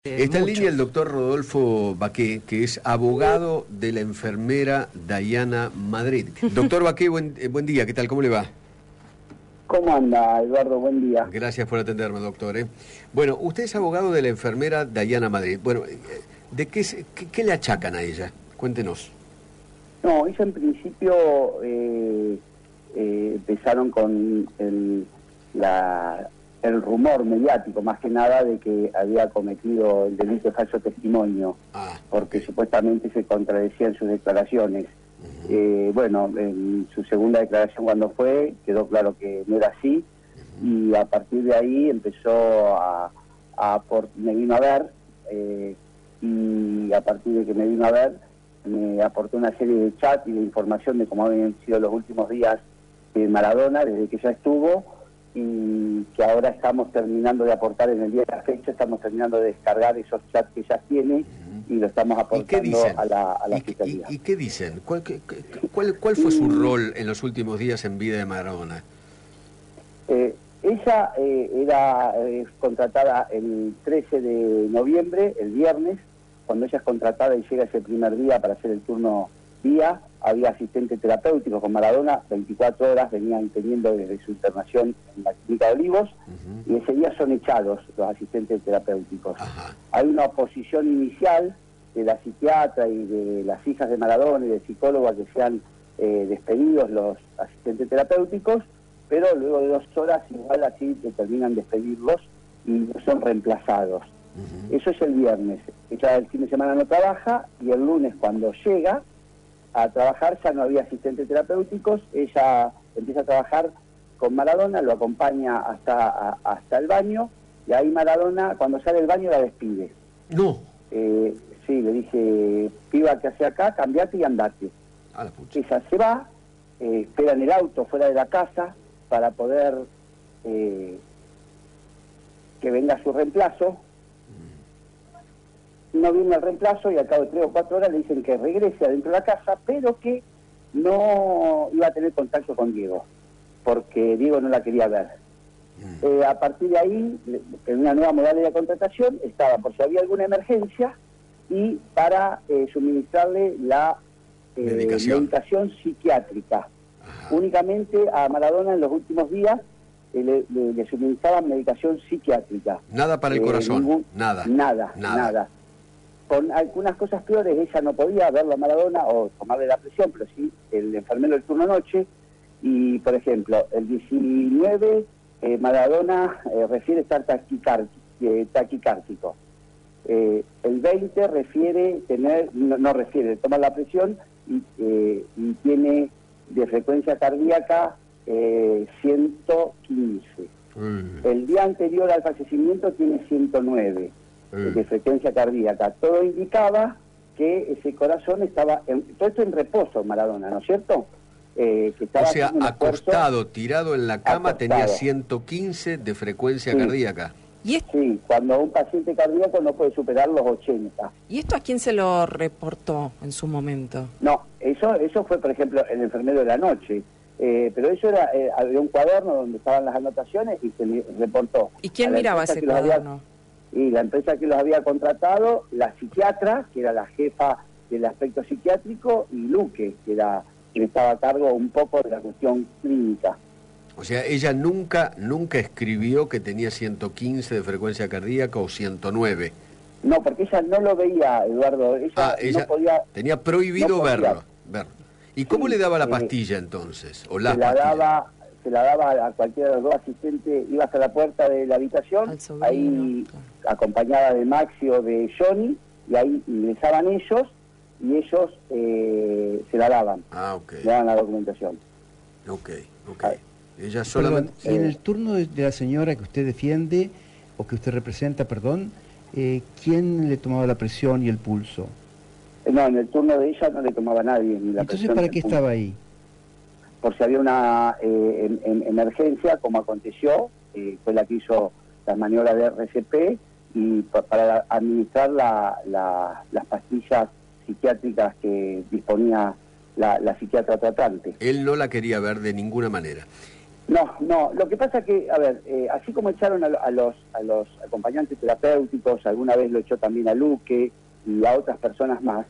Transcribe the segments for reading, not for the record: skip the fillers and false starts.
Está en línea el doctor Rodolfo Baqué, que es abogado de la enfermera Dayana Madrid. Doctor Baqué, buen día, ¿qué tal? ¿Cómo le va? ¿Cómo anda, Eduardo? Buen día. Gracias por atenderme, doctor. Bueno, usted es abogado de la enfermera Dayana Madrid. Bueno, ¿de qué le achacan a ella? Cuéntenos. No, ella en principio empezaron con el rumor mediático, más que nada, de que había cometido el delito de falso testimonio, porque supuestamente se contradecían sus declaraciones. Bueno, en su segunda declaración cuando fue, quedó claro que no era así, y a partir de ahí empezó me vino a ver, y a partir de que me vino a ver, me aportó una serie de chats y de información de cómo habían sido los últimos días de Maradona, desde que ya estuvo, y que ahora estamos terminando de aportar en el día de la fecha, estamos terminando de descargar esos chats que ya tiene y lo estamos aportando a la Fiscalía. ¿Y qué dicen? ¿Cuál fue su rol en los últimos días en vida de Maradona? Ella era contratada el 13 de noviembre, el viernes. Cuando ella es contratada y llega ese primer día para hacer el turno día, había asistente terapéutico con Maradona, 24 horas venían teniendo desde su internación en la Clínica de Olivos, y ese día son echados los asistentes terapéuticos. Hay una oposición inicial de la psiquiatra y de las hijas de Maradona y de psicóloga que sean despedidos los asistentes terapéuticos, pero luego de 2 horas igual así determinan despedirlos y no son reemplazados. Eso es el viernes. Ella el fin de semana no trabaja, y el lunes, cuando llega a trabajar, ya no había asistentes terapéuticos. Ella empieza a trabajar con Maradona, lo acompaña hasta el baño, y ahí Maradona, cuando sale del baño, la despide. No. Sí, le dije: piba, ¿qué hace acá? Cambiate y andate. A la pucha. Ella se va, espera en el auto fuera de la casa para poder que venga su reemplazo. No viene el reemplazo, y al cabo de 3 o 4 horas le dicen que regrese adentro de la casa, pero que no iba a tener contacto con Diego, porque Diego no la quería ver. A partir de ahí, en una nueva modalidad de contratación, estaba por si había alguna emergencia y para suministrarle la medicación psiquiátrica. Únicamente a Maradona en los últimos días le suministraban medicación psiquiátrica. Nada para el corazón, nada. Con algunas cosas peores, ella no podía verlo a Maradona o tomarle la presión, pero sí el enfermero del turno noche. Y, por ejemplo, el 19 Maradona refiere estar taquicártico. El 20 refiere tomar la presión y tiene de frecuencia cardíaca 115. El día anterior al fallecimiento tiene 109 de frecuencia cardíaca. Todo indicaba que ese corazón estaba todo esto en reposo, Maradona, ¿no es cierto? Que estaba, o sea, acostado, tirado en la cama, tenía 115 de frecuencia cardíaca. Sí, cuando un paciente cardíaco no puede superar los 80. ¿Y esto a quién se lo reportó en su momento? No, eso fue, por ejemplo, el enfermero de la noche. Pero eso había un cuaderno donde estaban las anotaciones y se le reportó. ¿Y quién miraba ese cuaderno? Y la empresa que los había contratado, la psiquiatra, que era la jefa del aspecto psiquiátrico, y Luque, que era quien estaba a cargo un poco de la cuestión clínica. O sea, ella nunca escribió que tenía 115 de frecuencia cardíaca o 109. No, porque ella no lo veía, Eduardo. Ella no podía... Tenía prohibido verlo. ¿Y cómo le daba la pastilla entonces? ¿O se la daba a cualquiera de los 2 asistentes, iba hasta la puerta de la habitación, ahí acompañada de Maxi o de Johnny, y ahí ingresaban ellos, y ellos se la daban. Le daban la documentación. Ella solamente... Perdón, y en el turno de la señora que usted defiende, o que usted representa, ¿quién le tomaba la presión y el pulso? No, en el turno de ella no le tomaba nadie. Ni la Entonces, ¿para qué estaba ahí? Por si había una emergencia, como aconteció, fue la que hizo las maniobras de RCP, y para administrar las pastillas psiquiátricas que disponía la psiquiatra tratante. Él no la quería ver de ninguna manera. No, lo que pasa es que, a ver, así como echaron a los acompañantes terapéuticos, alguna vez lo echó también a Luque y a otras personas más,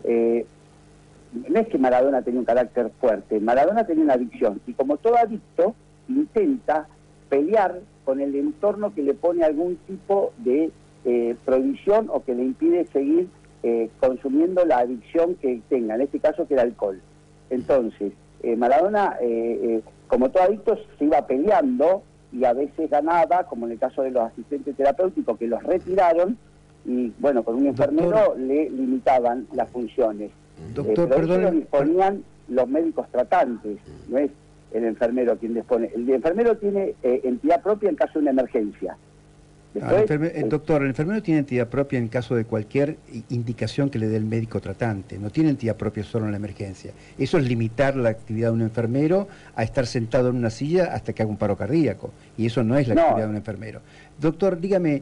no es que Maradona tenía un carácter fuerte, Maradona tenía una adicción, y como todo adicto, intenta pelear con el entorno que le pone algún tipo de prohibición o que le impide seguir consumiendo la adicción que tenga, en este caso que era alcohol. Entonces, Maradona, como todo adicto, se iba peleando y a veces ganaba, como en el caso de los asistentes terapéuticos que los retiraron, y bueno, con un enfermero le limitaban las funciones. Doctor, pero eso lo disponían los médicos tratantes, no es el enfermero quien dispone. El enfermero tiene entidad propia en caso de una emergencia. Después, doctor, el enfermero tiene entidad propia en caso de cualquier indicación que le dé el médico tratante, no tiene entidad propia solo en la emergencia. Eso es limitar la actividad de un enfermero a estar sentado en una silla hasta que haga un paro cardíaco, y eso no es la actividad de un enfermero. Doctor, dígame,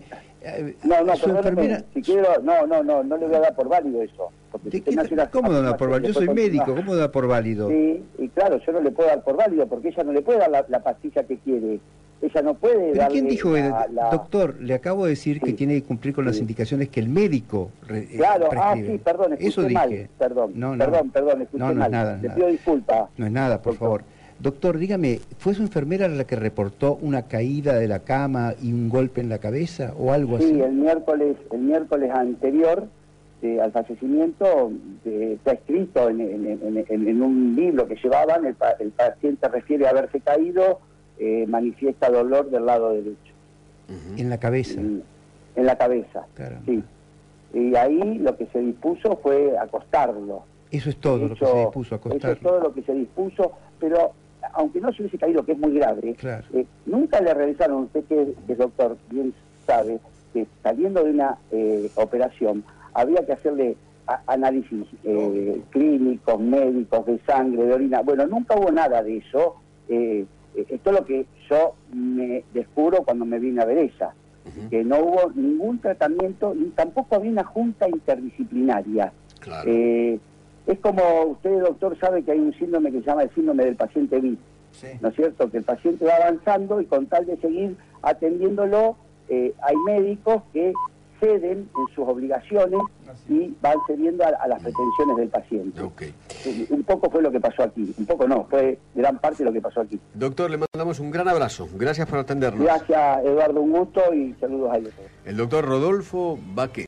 su enfermera... Si quiero, no le voy a dar por válido eso. ¿Cómo no da por válido? Yo soy médico, ¿cómo da por válido? Sí, y claro, yo no le puedo dar por válido porque ella no le puede dar la pastilla que quiere. Ella no puede ¿Pero quién dijo? Doctor, le acabo de decir que tiene que cumplir con las indicaciones que el médico claro, prescribe. Sí, perdón, escuché eso dije. Mal. Perdón, escuché mal. Es nada, Le pido disculpas. No es nada, por favor. Doctor, dígame, ¿fue su enfermera la que reportó una caída de la cama y un golpe en la cabeza o algo así? Sí, el miércoles anterior al fallecimiento está escrito en un libro que llevaban, el paciente refiere a haberse caído, manifiesta dolor del lado derecho. ¿En la cabeza? En la cabeza, sí. Y ahí lo que se dispuso fue acostarlo. Eso es todo lo que se dispuso, acostarlo. Eso es todo lo que se dispuso, pero aunque no se hubiese caído, que es muy grave, nunca le realizaron, usted que es doctor, bien sabe, que saliendo de una operación había que hacerle análisis clínicos, médicos, de sangre, de orina. Bueno, nunca hubo nada de eso. Esto es lo que yo me descubro cuando me vine a ver ella, que no hubo ningún tratamiento, ni tampoco había una junta interdisciplinaria. Claro. Es como usted, doctor, sabe que hay un síndrome que se llama el síndrome del paciente VIP, ¿no es cierto? Que el paciente va avanzando y con tal de seguir atendiéndolo, hay médicos que ceden en sus obligaciones y van cediendo a las pretensiones del paciente. Okay. Un poco fue lo que pasó aquí, un poco no, fue gran parte lo que pasó aquí. Doctor, le mandamos un gran abrazo, gracias por atendernos. Gracias, Eduardo, un gusto y saludos a ellos. El doctor Rodolfo Baqué.